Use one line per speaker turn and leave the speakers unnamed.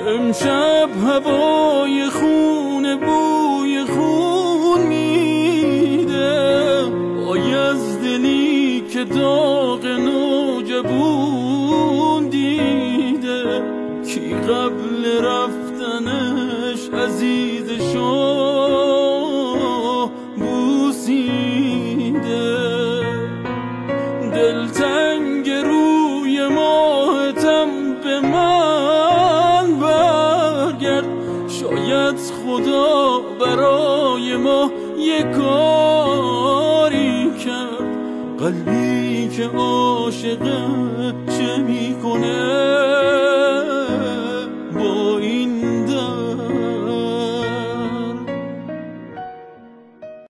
امشب هوای خون بوی خون میده، آی از دلی که داغ نوجبون دیده. کی قبل رفتنش عزیزشو بوسیده؟ دلتنگ روی ماهتم به من برگرد، شاید خدا برای ما یک کاری کرد. قلبی که عاشقه چه میکنه